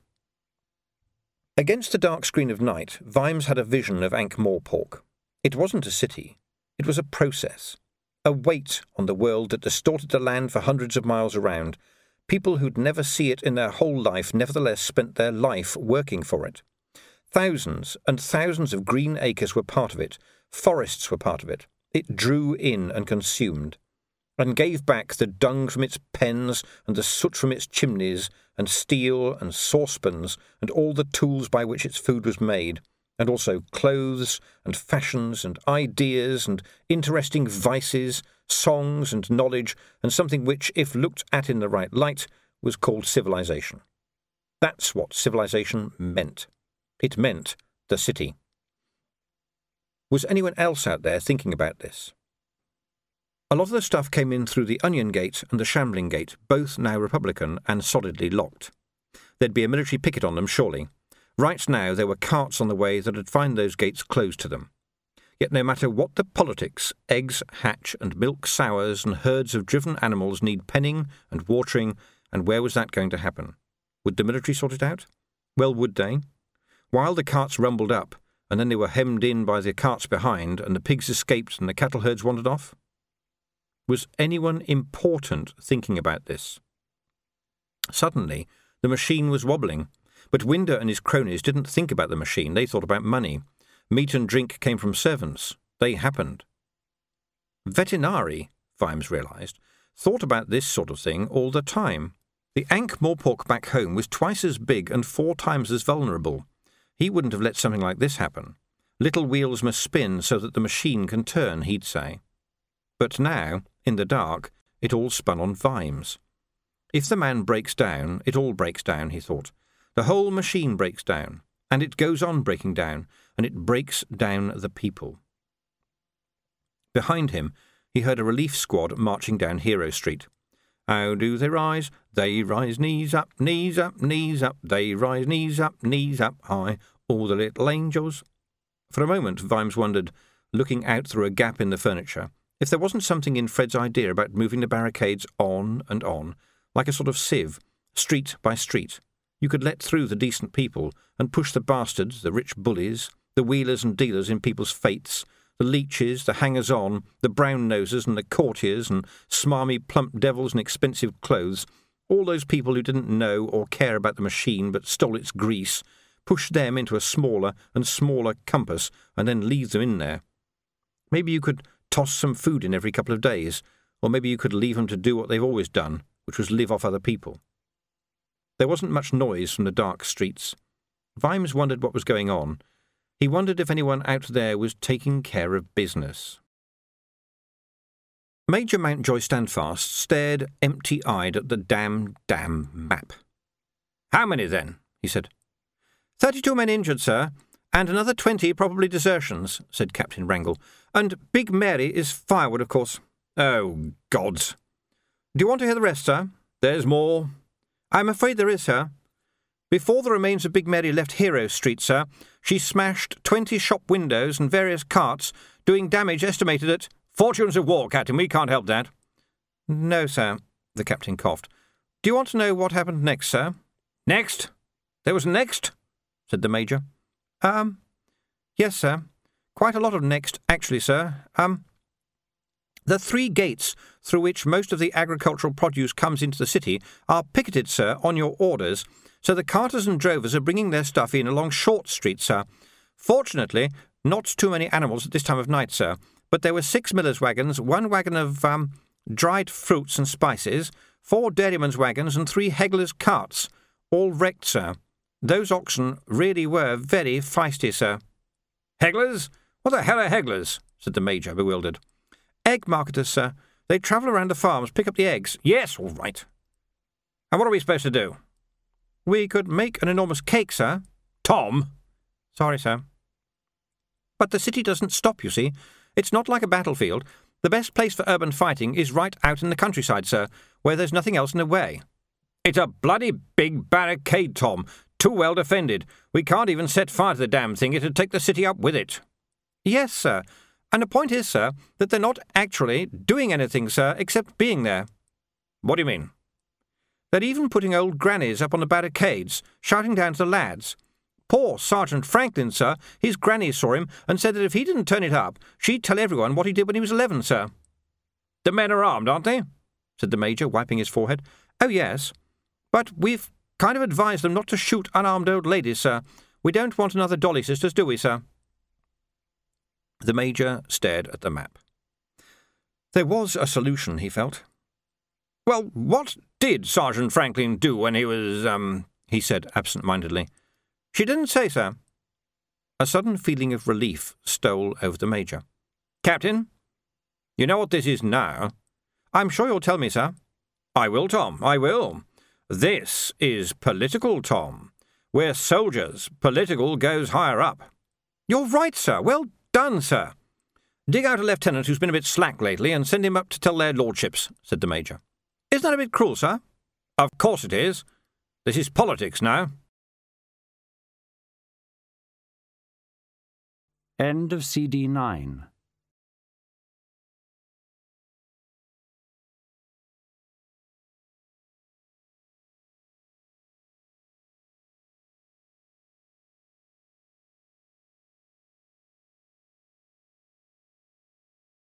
Against the dark screen of night, Vimes had a vision of Ankh-Morpork. It wasn't a city. It was a process. A weight on the world that distorted the land for hundreds of miles around. People who'd never see it in their whole life nevertheless spent their life working for it. Thousands and thousands of green acres were part of it. Forests were part of it. It drew in and consumed, and gave back the dung from its pens and the soot from its chimneys, and steel and saucepans and all the tools by which its food was made, and also clothes and fashions and ideas and interesting vices, songs and knowledge, and something which, if looked at in the right light, was called civilization. That's what civilization meant. It meant the city. Was anyone else out there thinking about this? A lot of the stuff came in through the Onion Gate and the Shambling Gate, both now Republican and solidly locked. There'd be a military picket on them, surely. Right now there were carts on the way that'd find those gates closed to them. Yet no matter what the politics, eggs hatch and milk sours and herds of driven animals need penning and watering, and where was that going to happen? Would the military sort it out? Well, would they? While the carts rumbled up, and then they were hemmed in by the carts behind, and the pigs escaped and the cattle herds wandered off? Was anyone important thinking about this? Suddenly, the machine was wobbling, but Winder and his cronies didn't think about the machine, they thought about money. Meat and drink came from servants. They happened. Vetinari, Vimes realised, thought about this sort of thing all the time. The Ankh-Morpork back home was twice as big and 4 times as vulnerable. He wouldn't have let something like this happen. Little wheels must spin so that the machine can turn, he'd say. But now, in the dark, it all spun on Vimes. If the man breaks down, it all breaks down, he thought. The whole machine breaks down, and it goes on breaking down, and it breaks down the people. Behind him, he heard a relief squad marching down Hero Street. How do they rise? They rise knees up, knees up, knees up. They rise knees up high. All the little angels. For a moment, Vimes wondered, looking out through a gap in the furniture, if there wasn't something in Fred's idea about moving the barricades on and on, like a sort of sieve, street by street. You could let through the decent people and push the bastards, the rich bullies, the wheelers and dealers in people's fates, the leeches, the hangers-on, the brown-nosers and the courtiers and smarmy plump devils in expensive clothes, all those people who didn't know or care about the machine but stole its grease, push them into a smaller and smaller compass and then leave them in there. Maybe you could toss some food in every couple of days, or maybe you could leave them to do what they've always done, which was live off other people. There wasn't much noise from the dark streets. Vimes wondered what was going on. He wondered if anyone out there was taking care of business. Major Mountjoy Standfast stared empty-eyed at the damn map. "How many, then?" he said. 32 men injured, sir, and another 20 probably desertions," said Captain Wrangle. "And Big Mary is firewood, of course." "Oh, gods!" "Do you want to hear the rest, sir?" "There's more." "I'm afraid there is, sir. Before the remains of Big Mary left Hero Street, sir, she smashed 20 shop windows and various carts, doing damage estimated at—" "Fortunes of war, Captain. We can't help that." "No, sir," the captain coughed. "Do you want to know what happened next, sir?" "Next? There was next?" said the Major. Yes, sir. Quite a lot of next, actually, sir. The 3 gates through which most of the agricultural produce comes into the city are picketed, sir, on your orders, so the carters and drovers are bringing their stuff in along Short Street, sir. Fortunately, not too many animals at this time of night, sir, but there were 6 millers' wagons, 1 wagon of, dried fruits and spices, 4 dairymen's wagons and 3 hegglers' carts, all wrecked, sir. Those oxen really were very feisty, sir." "Hegglers? What the hell are hegglers?" said the Major, bewildered. "Egg marketers, sir. They travel around the farms, pick up the eggs." "Yes, all right. And what are we supposed to do?" "We could make an enormous cake, sir." "Tom!" "Sorry, sir." "But the city doesn't stop, you see. It's not like a battlefield. The best place for urban fighting is right out in the countryside, sir, where there's nothing else in the way." "It's a bloody big barricade, Tom. Too well defended. We can't even set fire to the damn thing. It'd take the city up with it." "Yes, sir. And the point is, sir, that they're not actually doing anything, sir, except being there." "What do you mean?" "They're even putting old grannies up on the barricades, shouting down to the lads. Poor Sergeant Franklin, sir, his granny saw him and said that if he didn't turn it up, she'd tell everyone what he did when he was 11, sir." "The men are armed, aren't they?" said the Major, wiping his forehead. "Oh, yes. But we've kind of advised them not to shoot unarmed old ladies, sir. We don't want another Dolly Sisters, do we, sir?" The Major stared at the map. There was a solution, he felt. "Well, what did Sergeant Franklin do when he was, he said absent-mindedly. "She didn't say, sir." A sudden feeling of relief stole over the Major. "Captain, you know what this is now?" "I'm sure you'll tell me, sir." "I will, Tom, I will. This is political, Tom. We're soldiers. Political goes higher up." "You're right, sir. Well done, sir." "Dig out a lieutenant who's been a bit slack lately and send him up to tell their lordships," said the Major. "Isn't that a bit cruel, sir?" "Of course it is. This is politics now." End of CD 9.